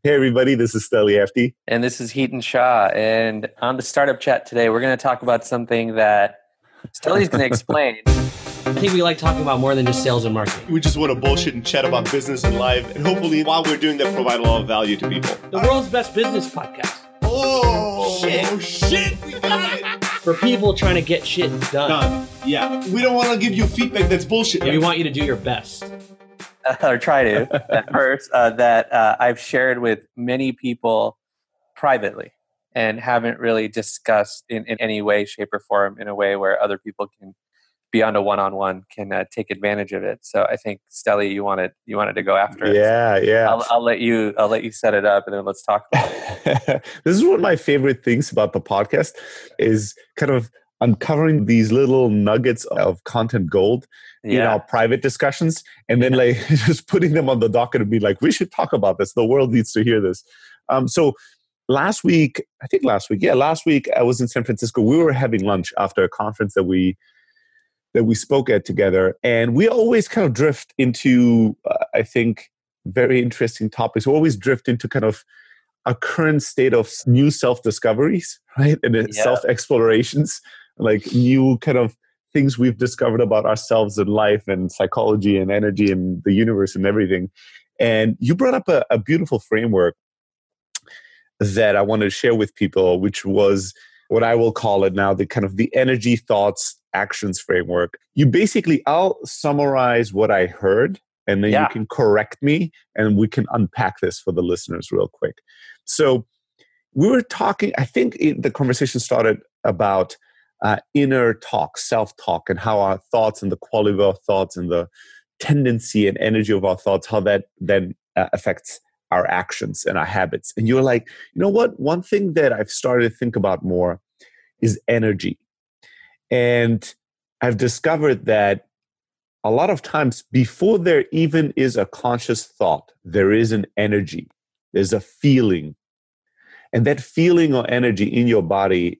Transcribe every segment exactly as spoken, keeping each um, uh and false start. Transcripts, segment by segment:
Hey, everybody, this is Stelly Efti. And this is Heaton Shah. And on the Startup Chat today, we're going to talk about something that Stelly's going to explain. I think we like talking about more than just sales and marketing. We just want to bullshit and chat about business and life. And hopefully, while we're doing that, provide a lot of value to people. The world's best business podcast. Oh, shit. Oh, shit. We got it. For people trying to get shit done. Done. Yeah. We don't want to give you feedback that's bullshit. We want you to do your best. Uh, or try to at first, uh, that uh, I've shared with many people privately and haven't really discussed in, in any way, shape, or form in a way where other people can, beyond a one-on-one, can uh, take advantage of it. So I think, Stelly, you wanted you wanted to go after it. Yeah, yeah. I'll, I'll let you I'll let you set it up, and then let's talk about it. This is one of my favorite things about the podcast is kind of uncovering these little nuggets of content gold Yeah. in our private discussions, and then like just putting them on the docket and be like, we should talk about this. The world needs to hear this. Um, so last week, I think last week, yeah, last week I was in San Francisco. We were having lunch after a conference that we that we spoke at together, and we always kind of drift into, uh, I think, very interesting topics. We always drift into kind of a current state of new self-discoveries, right, and Yeah. self-explorations, like new kind of things we've discovered about ourselves and life and psychology and energy and the universe and everything. And you brought up a, a beautiful framework that I wanted to share with people, which was what I will call it now, the kind of the energy, thoughts, actions framework. You basically, I'll summarize what I heard, and then Yeah. you can correct me, and we can unpack this for the listeners real quick. So we were talking, I think it, the conversation started about uh, inner talk, self-talk, and how our thoughts and the quality of our thoughts and the tendency and energy of our thoughts, how that then uh, affects our actions and our habits. And you're like, you know what? One thing that I've started to think about more is energy. And I've discovered that a lot of times before there even is a conscious thought, there is an energy, there's a feeling. And that feeling or energy in your body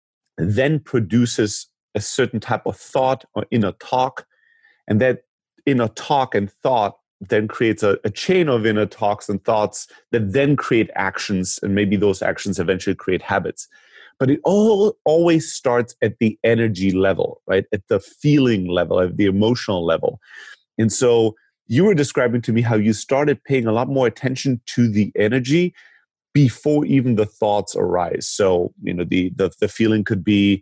then produces a certain type of thought or inner talk. And that inner talk and thought then creates a, a chain of inner talks and thoughts that then create actions, and maybe those actions eventually create habits. But it all always starts at the energy level, right? At the feeling level, at the emotional level. And so you were describing to me how you started paying a lot more attention to the energy before even the thoughts arise. So, you know, the the, the feeling could be,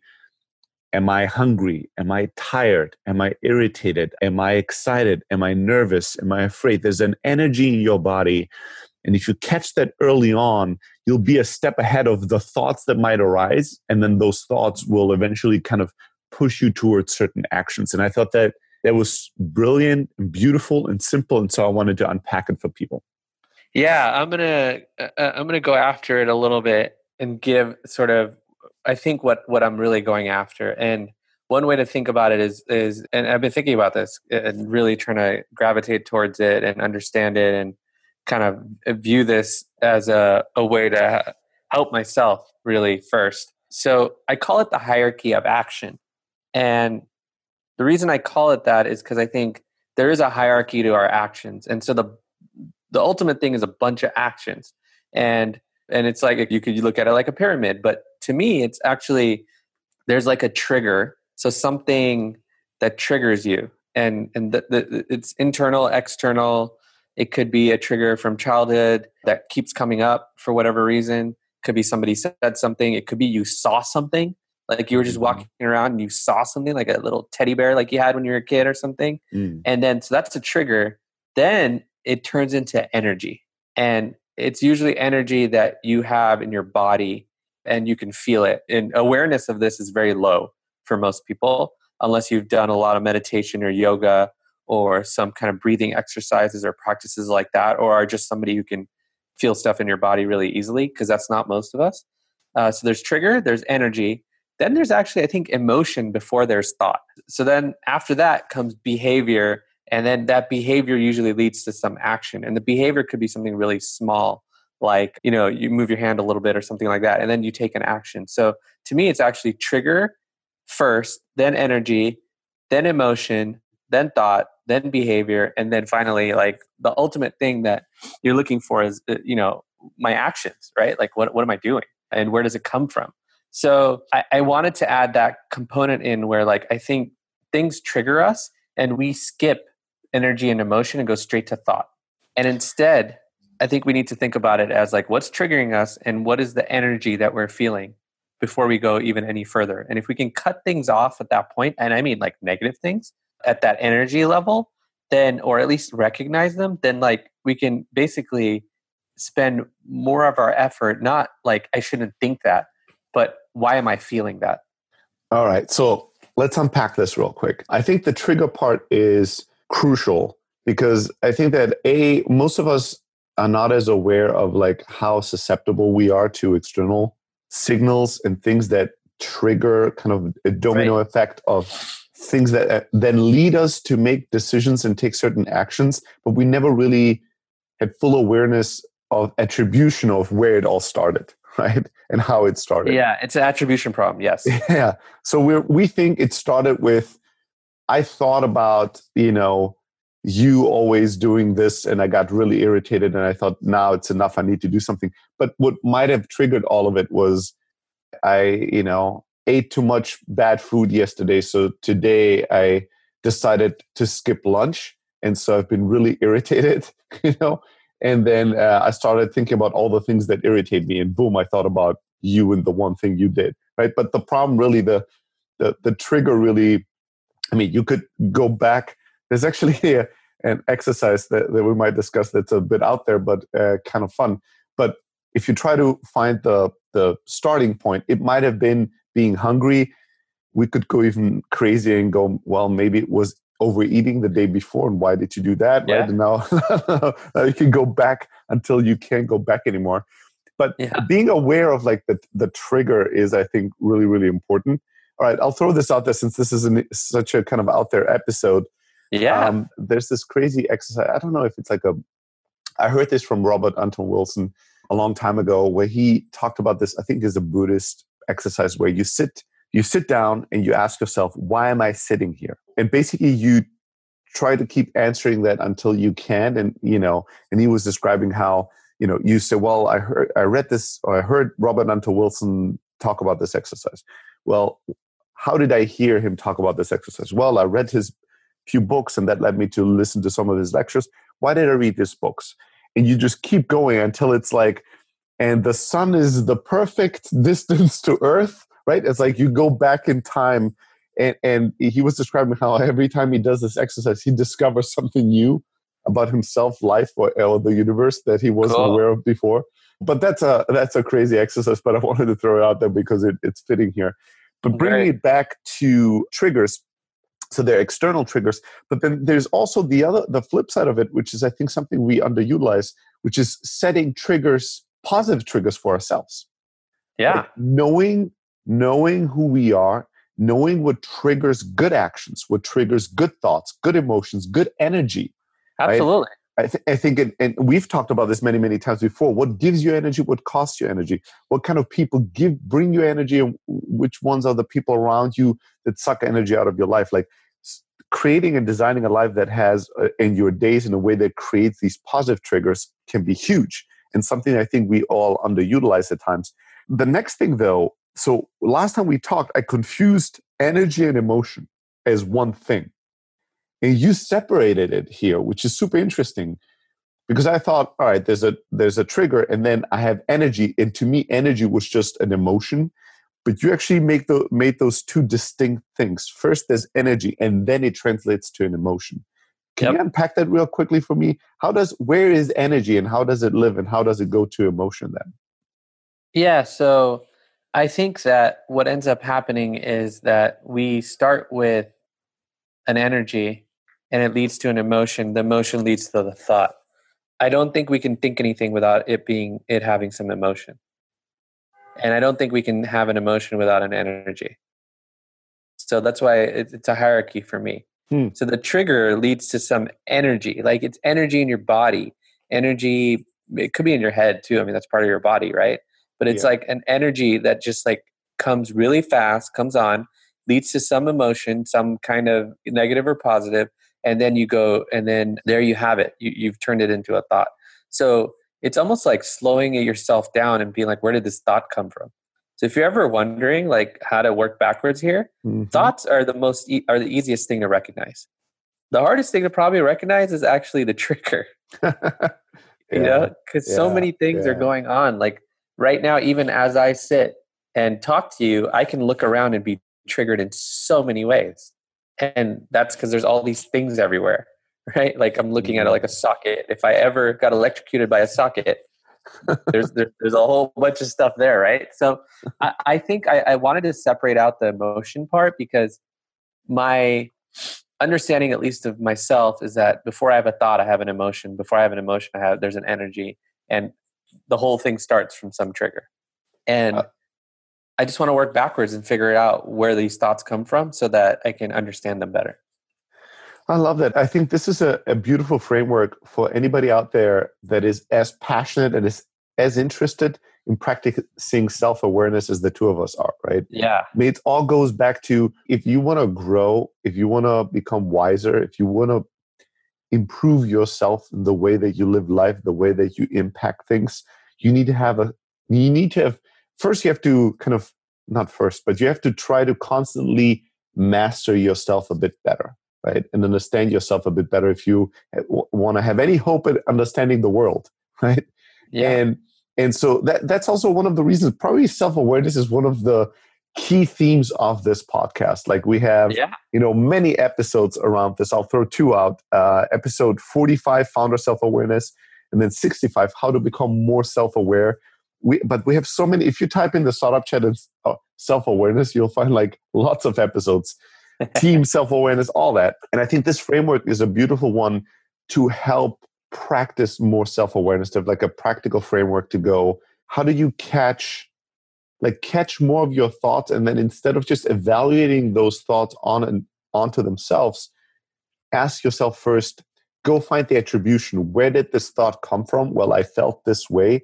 am I hungry? Am I tired? Am I irritated? Am I excited? Am I nervous? Am I afraid? There's an energy in your body. And if you catch that early on, you'll be a step ahead of the thoughts that might arise. And then those thoughts will eventually kind of push you towards certain actions. And I thought that that was brilliant and beautiful and simple. And so I wanted to unpack it for people. Yeah, I'm gonna uh, I'm gonna go after it a little bit and give sort of, I think what what I'm really going after. And one way to think about it is is, and I've been thinking about this and really trying to gravitate towards it and understand it and kind of view this as a, a way to help myself really first. So I call it the hierarchy of action. And the reason I call it that is because I think there is a hierarchy to our actions. And so the the ultimate thing is a bunch of actions. And and it's like, you could look at it like a pyramid. But to me, it's actually, there's like a trigger. So something that triggers you. And, and the, the, it's internal, external. It could be a trigger from childhood that keeps coming up for whatever reason. It could be somebody said something. It could be you saw something. Like you were just walking around and you saw something, like a little teddy bear like you had when you were a kid or something. Mm. And then, so that's a trigger. Then it turns into energy. And it's usually energy that you have in your body and you can feel it. And awareness of this is very low for most people, unless you've done a lot of meditation or yoga or some kind of breathing exercises or practices like that, or are just somebody who can feel stuff in your body really easily, because that's not most of us. Uh, so there's trigger, there's energy. Then there's actually, I think, emotion before there's thought. So then after that comes behavior. And then that behavior usually leads to some action. And the behavior could be something really small, like, you know, you move your hand a little bit or something like that. And then you take an action. So to me, it's actually trigger first, then energy, then emotion, then thought, then behavior. And then finally, like the ultimate thing that you're looking for is, you know, my actions, right? Like what, what am I doing and where does it come from? So I, I wanted to add that component in where like, I think things trigger us and we skip energy and emotion and go straight to thought. And instead, I think we need to think about it as like, what's triggering us and what is the energy that we're feeling before we go even any further. And if we can cut things off at that point, and I mean like negative things at that energy level, then, or at least recognize them, then like we can basically spend more of our effort, not like I shouldn't think that, but why am I feeling that? All right. So let's unpack this real quick. I think the trigger part is crucial because I think that A, most of us are not as aware of like how susceptible we are to external signals and things that trigger kind of a domino right. effect of things that uh, then lead us to make decisions and take certain actions, but we never really had full awareness of attribution of where it all started, right? And how it started. Yeah, it's an attribution problem, yes. Yeah. So we we think it started with, I thought about, you know, you always doing this and I got really irritated and I thought, now it's enough, I need to do something. But what might have triggered all of it was I, you know, ate too much bad food yesterday. So today I decided to skip lunch. And so I've been really irritated, you know, and then uh, I started thinking about all the things that irritate me and boom, I thought about you and the one thing you did, right? But the problem really, the the, the trigger really, I mean, you could go back. There's actually a, an exercise that, that we might discuss that's a bit out there, but uh, kind of fun. But if you try to find the the starting point, it might have been being hungry. We could go even crazier and go, well, maybe it was overeating the day before, and why did you do that? Yeah. Right? And now, now you can go back until you can't go back anymore. But yeah. being aware of like the, the trigger is, I think, really, really important. All right, I'll throw this out there since this is an, such a kind of out there episode. Yeah. Um, there's this crazy exercise. I don't know if it's like a, I heard this from Robert Anton Wilson a long time ago where he talked about this, I think is a Buddhist exercise where you sit, you sit down and you ask yourself, why am I sitting here? And basically you try to keep answering that until you can. And, you know, and he was describing how, you know, you say, well, I heard, I read this, or I heard Robert Anton Wilson talk about this exercise. Well, how did I hear him talk about this exercise? Well, I read his few books and that led me to listen to some of his lectures. Why did I read these books? And you just keep going until it's like, and the sun is the perfect distance to Earth, right? It's like you go back in time. And, and he was describing how every time he does this exercise, he discovers something new about himself, life, or, or the universe that he wasn't Cool. aware of before. But that's a that's a crazy exercise, but I wanted to throw it out there because it, it's fitting here. But bringing Right. it back to triggers, so they're external triggers, but then there's also the other, the flip side of it, which is I think something we underutilize, which is setting triggers, positive triggers for ourselves. Yeah. Like knowing, knowing who we are, knowing what triggers good actions, what triggers good thoughts, good emotions, good energy. Absolutely. I, th- I think, it, and we've talked about this many, many times before. What gives you energy? What costs you energy? What kind of people give bring you energy? And which ones are the people around you that suck energy out of your life? Like s- creating and designing a life that has uh, in your days in a way that creates these positive triggers can be huge, and something I think we all underutilize at times. The next thing, though, so last time we talked, I confused energy and emotion as one thing. And you separated it here, which is super interesting because I thought, all right, there's a there's a trigger, and then I have energy, and to me, energy was just an emotion. But you actually make the made those two distinct things. First, there's energy, and then it translates to an emotion. Can Yep. you unpack that real quickly for me? How does where is energy, and how does it live, and how does it go to emotion then? Yeah. So I think that what ends up happening is that we start with an energy and it leads to an emotion. The emotion leads to the thought. I don't think we can think anything without it being, it having some emotion. And I don't think we can have an emotion without an energy. So that's why it, it's a hierarchy for me. Hmm. So the trigger leads to some energy, like it's energy in your body, energy, it could be in your head too. I mean, that's part of your body, right? But it's Yeah. like an energy that just like comes really fast, comes on, leads to some emotion, some kind of negative or positive, and then you go, and then there you have it. You, you've turned it into a thought. So it's almost like slowing yourself down and being like, where did this thought come from? So if you're ever wondering like how to work backwards here, mm-hmm. thoughts are the most e- are the easiest thing to recognize. The hardest thing to probably recognize is actually the trigger. yeah, you know, because yeah, so many things yeah. are going on. Like right now, even as I sit and talk to you, I can look around and be triggered in so many ways. And that's because there's all these things everywhere, right? Like I'm looking mm-hmm. at it like a socket. If I ever got electrocuted by a socket, there's there, there's a whole bunch of stuff there, right? So I, I think I, I wanted to separate out the emotion part because my understanding, at least of myself, is that before I have a thought, I have an emotion. Before I have an emotion, I have there's an energy, and the whole thing starts from some trigger. And uh, I just want to work backwards and figure out where these thoughts come from so that I can understand them better. I love that. I think this is a, a beautiful framework for anybody out there that is as passionate and is as interested in practicing self-awareness as the two of us are, right? Yeah. I mean, it all goes back to if you want to grow, if you want to become wiser, if you want to improve yourself in the way that you live life, the way that you impact things, you need to have a, you need to have, first you have to kind of, not first, but you have to try to constantly master yourself a bit better, right? And understand yourself a bit better if you w- want to have any hope at understanding the world, right? Yeah. And and so that that's also one of the reasons, probably self-awareness is one of the key themes of this podcast. Like we have, yeah. you know, many episodes around this. I'll throw two out. Uh, episode forty-five, Founder Self-Awareness, and then sixty-five, How to Become More Self-Aware. We, but we have so many, if you type in the startup chat and uh, self-awareness, you'll find like lots of episodes, team self-awareness, all that. And I think this framework is a beautiful one to help practice more self-awareness, to have like a practical framework to go, how do you catch, like catch more of your thoughts? And then instead of just evaluating those thoughts on and onto themselves, ask yourself first, go find the attribution. Where did this thought come from? Well, I felt this way.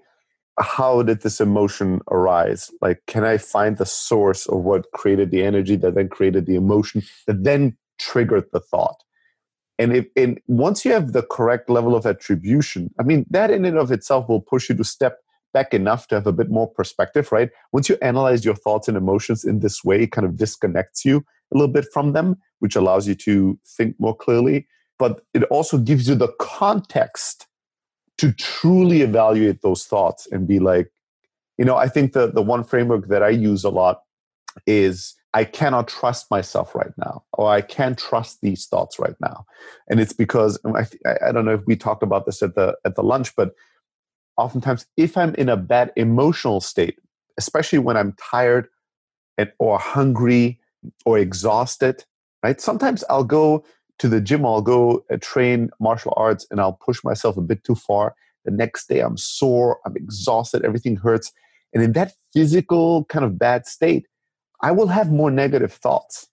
How did this emotion arise? Like, can I find the source of what created the energy that then created the emotion that then triggered the thought? And if and once you have the correct level of attribution, I mean, that in and of itself will push you to step back enough to have a bit more perspective, right? Once you analyze your thoughts and emotions in this way, it kind of disconnects you a little bit from them, which allows you to think more clearly. But it also gives you the context to truly evaluate those thoughts and be like, you know, I think the, the one framework that I use a lot is I cannot trust myself right now, or I can't trust these thoughts right now. And it's because, I, I don't know if we talked about this at the at the lunch, but oftentimes if I'm in a bad emotional state, especially when I'm tired and, or hungry or exhausted, right? Sometimes I'll go to the gym, I'll go uh, train martial arts and I'll push myself a bit too far. The next day I'm sore, I'm exhausted, everything hurts. And in that physical kind of bad state, I will have more negative thoughts.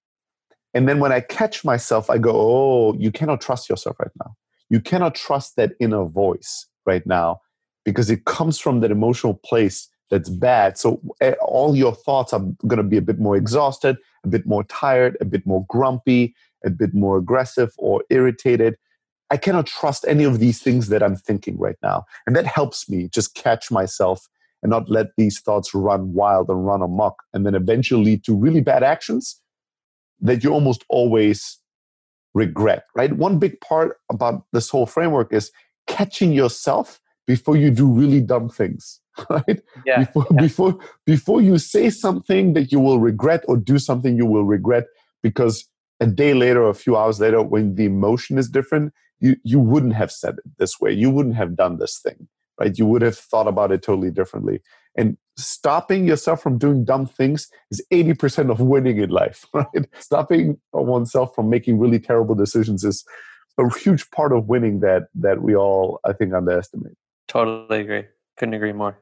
And then when I catch myself, I go, oh, you cannot trust yourself right now. You cannot trust that inner voice right now because it comes from that emotional place that's bad. So all your thoughts are going to be a bit more exhausted, a bit more tired, a bit more grumpy, a bit more aggressive or irritated. I cannot trust any of these things that I'm thinking right now. And that helps me just catch myself and not let these thoughts run wild and run amok and then eventually lead to really bad actions that you almost always regret, right? One big part about this whole framework is catching yourself before you do really dumb things, right? Yeah, before, yeah. before, before you say something that you will regret or do something you will regret because a day later or a few hours later when the emotion is different, you, you wouldn't have said it this way. You wouldn't have done this thing, right? You would have thought about it totally differently. And stopping yourself from doing dumb things is eighty percent of winning in life, right? Stopping oneself from making really terrible decisions is a huge part of winning that that we all, I think, underestimate. Totally agree. Couldn't agree more.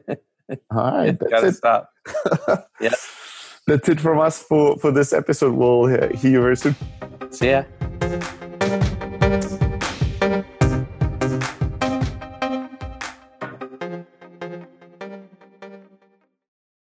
All right. That's Gotta it. stop. Yeah. That's it from us for, for this episode. We'll hear you very soon. See ya.